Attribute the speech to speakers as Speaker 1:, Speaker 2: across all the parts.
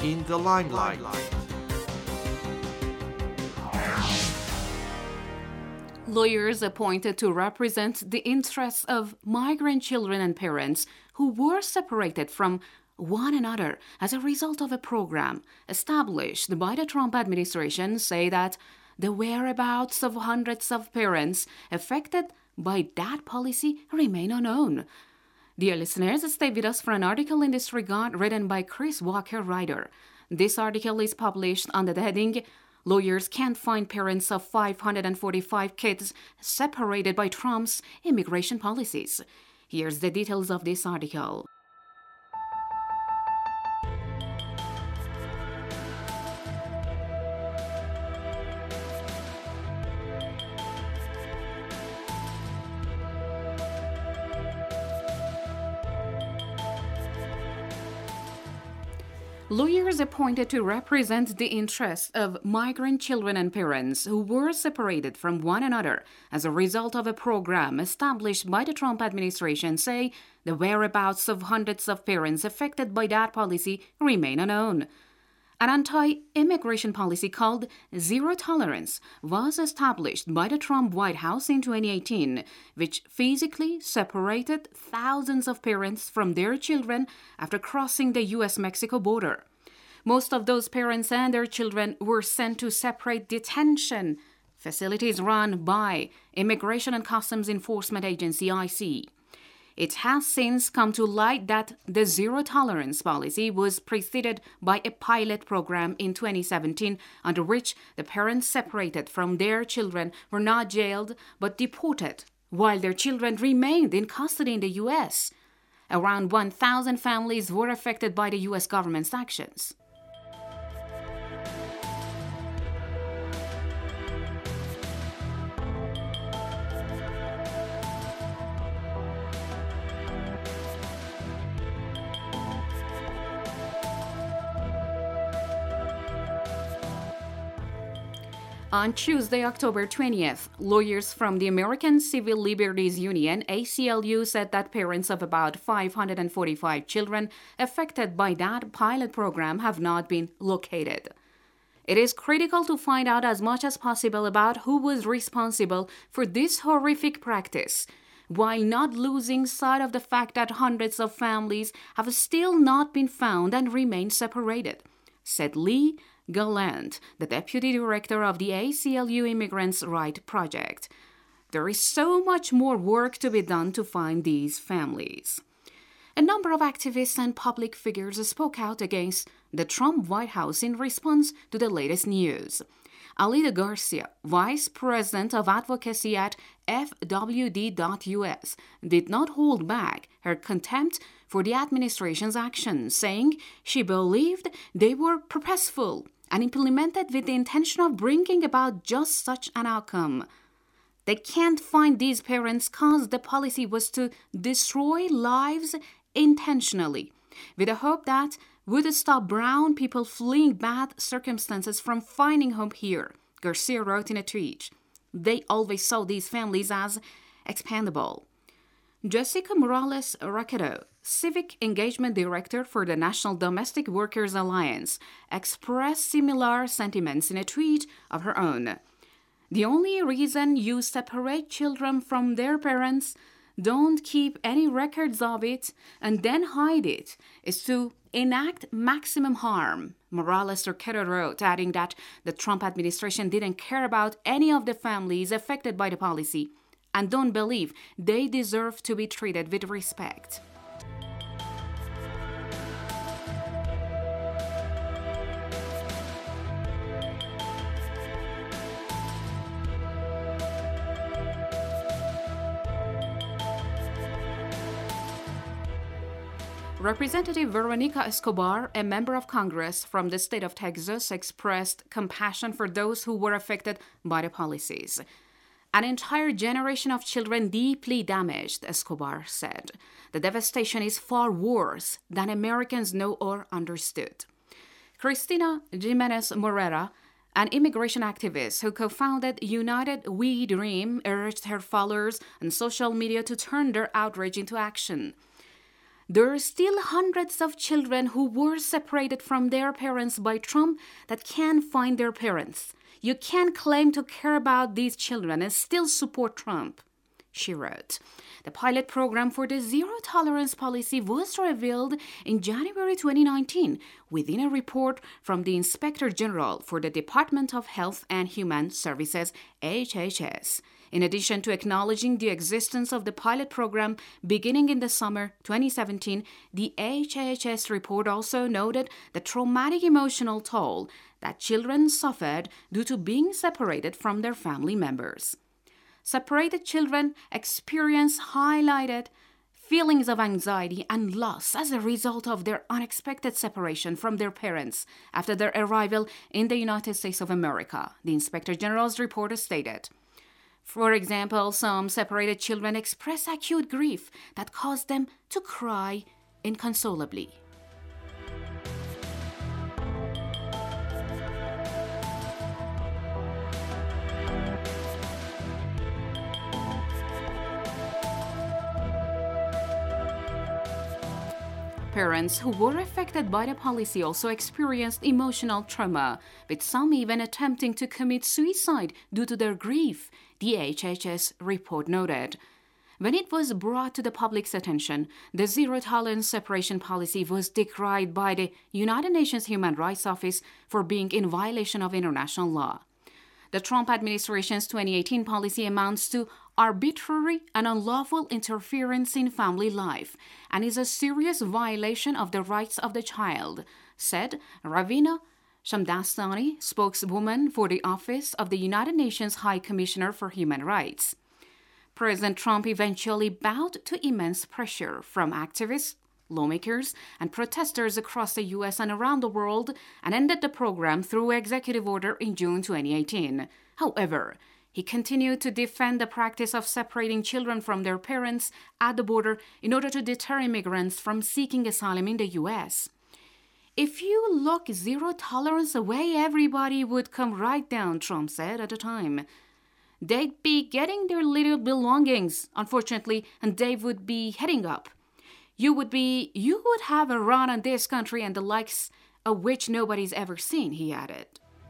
Speaker 1: in the limelight.
Speaker 2: Lawyers appointed to represent the interests of migrant children and parents who were separated from one another as a result of a program established by the Trump administration say that the whereabouts of hundreds of parents affected by that policy remain unknown. Dear listeners, stay with us for an article in this regard written by Chris Walker Ryder. This article is published under the heading Lawyers Can't Find Parents of 545 Kids Separated by Trump's Immigration Policies. Here's the details of this article. Lawyers appointed to represent the interests of migrant children and parents who were separated from one another as a result of a program established by the Trump administration say the whereabouts of hundreds of parents affected by that policy remain unknown. An anti-immigration policy called Zero Tolerance was established by the Trump White House in 2018, which physically separated thousands of parents from their children after crossing the U.S.-Mexico border. Most of those parents and their children were sent to separate detention facilities run by Immigration and Customs Enforcement Agency, ICE. It has since come to light that the zero-tolerance policy was preceded by a pilot program in 2017 under which the parents separated from their children were not jailed but deported, while their children remained in custody in the U.S. Around 1,000 families were affected by the U.S. government's actions. On Tuesday, October 20th, lawyers from the American Civil Liberties Union, ACLU, said that parents of about 545 children affected by that pilot program have not been located. It is critical to find out as much as possible about who was responsible for this horrific practice, while not losing sight of the fact that hundreds of families have still not been found and remain separated, said Lee Gallant, the deputy director of the ACLU Immigrants' Rights Project. There is so much more work to be done to find these families. A number of activists and public figures spoke out against the Trump White House in response to the latest news. Alida Garcia, vice president of advocacy at FWD.US, did not hold back her contempt for the administration's actions, saying she believed they were purposeful and implemented with the intention of bringing about just such an outcome. They can't find these parents because the policy was to destroy lives intentionally, with the hope that would stop brown people fleeing bad circumstances from finding home here, Garcia wrote in a tweet. They always saw these families as expendable. Jessica Morales Raquedo, Civic Engagement Director for the National Domestic Workers Alliance, expressed similar sentiments in a tweet of her own. The only reason you separate children from their parents, don't keep any records of it, and then hide it, is to enact maximum harm, Morales Raquedo wrote, adding that the Trump administration didn't care about any of the families affected by the policy and don't believe they deserve to be treated with respect. Representative Veronica Escobar, a member of Congress from the state of Texas, expressed compassion for those who were affected by the policies. An entire generation of children deeply damaged, Escobar said. The devastation is far worse than Americans know or understood. Cristina Jimenez Morera, an immigration activist who co-founded United We Dream, urged her followers on social media to turn their outrage into action. there are still hundreds of children who were separated from their parents by Trump that can't find their parents. You can't claim to care about these children and still support Trump, she wrote. The pilot program for the zero-tolerance policy was revealed in January 2019 within a report from the Inspector General for the Department of Health and Human Services, HHS. In addition to acknowledging the existence of the pilot program beginning in the summer 2017, the HHS report also noted the traumatic emotional toll that children suffered due to being separated from their family members. Separated children experience highlighted feelings of anxiety and loss as a result of their unexpected separation from their parents after their arrival in the United States of America, the Inspector General's report stated. For example, some separated children express acute grief that caused them to cry inconsolably. Parents who were affected by the policy also experienced emotional trauma, with some even attempting to commit suicide due to their grief, the HHS report noted. When it was brought to the public's attention, the zero-tolerance separation policy was decried by the United Nations Human Rights Office for being in violation of international law. The Trump administration's 2018 policy amounts to arbitrary and unlawful interference in family life and is a serious violation of the rights of the child, said Ravina Shamdastani, spokeswoman for the Office of the United Nations High Commissioner for Human Rights. President Trump eventually bowed to immense pressure from activists, lawmakers, and protesters across the U.S. and around the world and ended the program through executive order in June 2018. However, he continued to defend the practice of separating children from their parents at the border in order to deter immigrants from seeking asylum in the U.S. If you look zero tolerance away, everybody would come right down, Trump said at the time. They'd be getting their little belongings, unfortunately, and they would be heading up. You would have a run on this country and the likes of which nobody's ever seen, he added.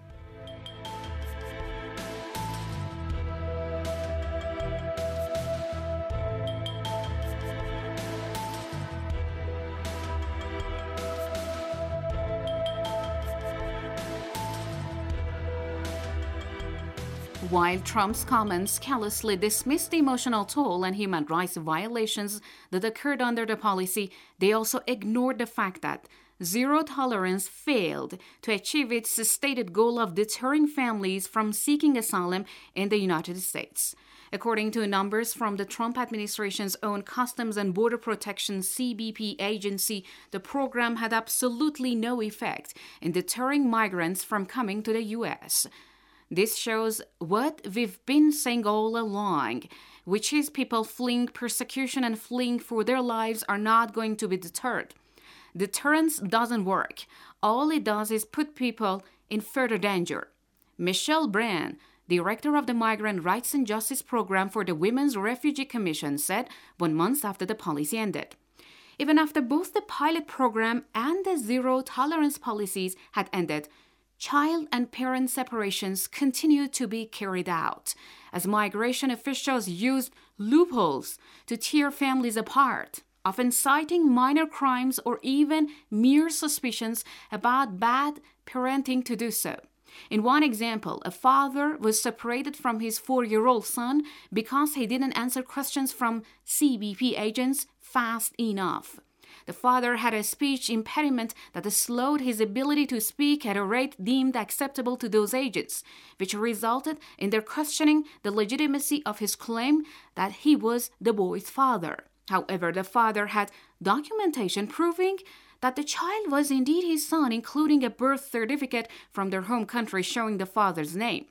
Speaker 2: While Trump's comments callously dismissed the emotional toll and human rights violations that occurred under the policy, they also ignored the fact that zero tolerance failed to achieve its stated goal of deterring families from seeking asylum in the United States. According to numbers from the Trump administration's own Customs and Border Protection CBP agency, the program had absolutely no effect in deterring migrants from coming to the U.S. This shows what we've been saying all along, which is people fleeing persecution and fleeing for their lives are not going to be deterred. Deterrence doesn't work. All it does is put people in further danger. Michelle Brand, director of the Migrant Rights and Justice Program for the Women's Refugee Commission, said 1 month after the policy ended. Even after both the pilot program and the zero-tolerance policies had ended, child and parent separations continued to be carried out, as migration officials used loopholes to tear families apart, often citing minor crimes or even mere suspicions about bad parenting to do so. In one example, a father was separated from his 4-year-old son because he didn't answer questions from CBP agents fast enough. The father had a speech impediment that slowed his ability to speak at a rate deemed acceptable to those agents, which resulted in their questioning the legitimacy of his claim that he was the boy's father. However, the father had documentation proving that the child was indeed his son, including a birth certificate from their home country showing the father's name.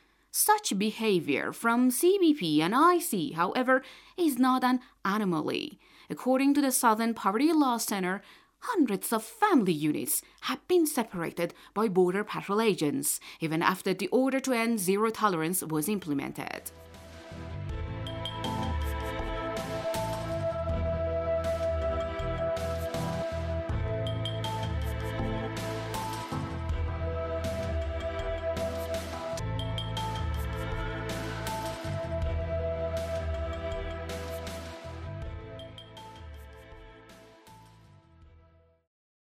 Speaker 2: Such behavior from CBP and IC, however, is not an anomaly. According to the Southern Poverty Law Center, hundreds of family units have been separated by Border Patrol agents, even after the order to end zero tolerance was implemented.